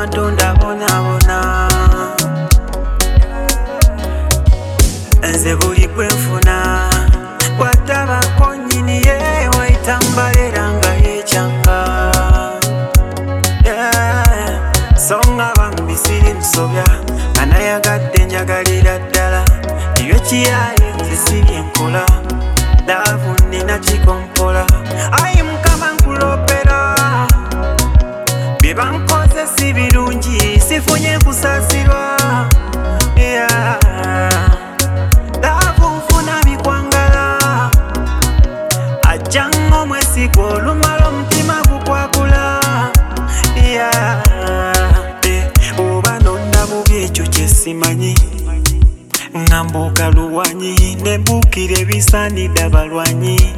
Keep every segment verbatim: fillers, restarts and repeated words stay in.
abantu ndabonabona nze buli kwenfuna bwatabako nnyini ye waitambalera nga yekyanga so nga bambi siri musobya nga nayagadde njagalira ddala ebyo kiyaye nze siri enkola laavu nina kikompola ayi mukama nkulopera bye bankoze si birungi sifunye kusaasirwa yeah. Laavu nfuna bikwangala ajjanga omwesiga olumala omutima gukwakula yeah. eh, oba nonna bubi ekyo kyesimanyi nga mbuuka luwanyi ne mbuukira ebisaanidde abalwanyi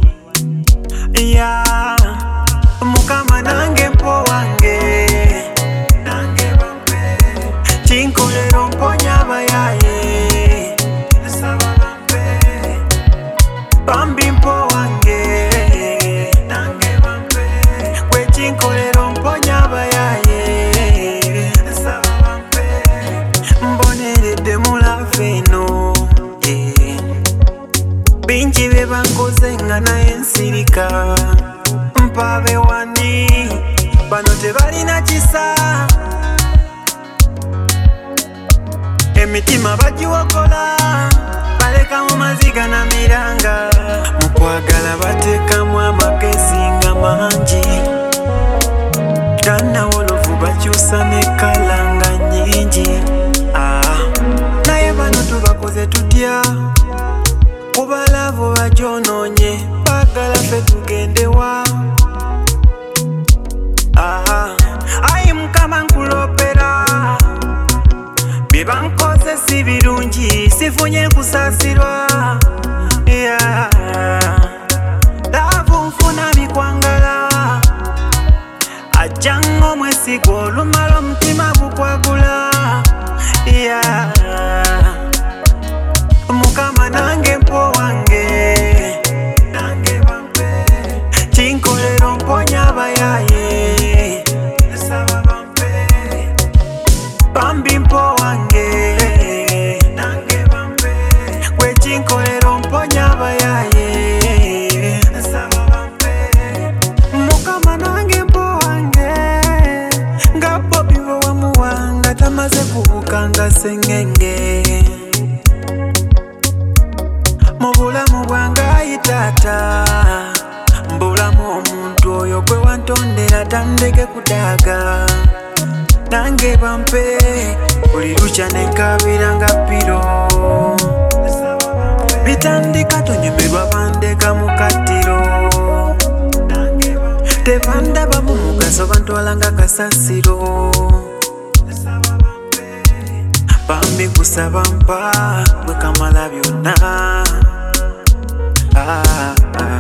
yeah. Mukama nange mpo wange nange bampe kinkolera omponya abayaye saba bampe bambi mpo wange nange bampe gwe kinkolera omponya abayaye saba bampe mboneredde mulava eno yeah. Bingi bye bankoze nga naye nsirika mpabe wani bano tebalina kisa emitima bagiwokola baleka mu maziga na miranga mu kwagala bateekamu amagezi nga mangi gannawolovu bakyusa ne kala nga nnyingi ah. Naye bano tubakoze tutya kuba laavu bagyonoonye baagala ffe tugendewa ah. Ayi mukama nkulopera bye bankoze si birungi sifunye kusaasirwa yeah. Laavu nfuna bikwangala ajjanga omwesiga olumala omutima gukwagula yeah. Mukama nange mpo wange nange bampe kinkolera omponya abayaye saba bampe bambi mpo wange nange bampe gwe kinkolera omponya abayaye saba bampe Mukama nange mpo wange nga Bobi bwe wamuwanga tamaze kubuka nga sengenge mu bulamu bwange ayi taata mbulamu omuntu oyo gwe wantondera tandeke kudaaga nange bampe buli lukya nekabira nga piro bitandika tonyumirwa bandeka mu kattiro tebandaba mu mugaso bantwala nga kasasiro bambi kusaba mpa bwe kamala byonna ah, ah.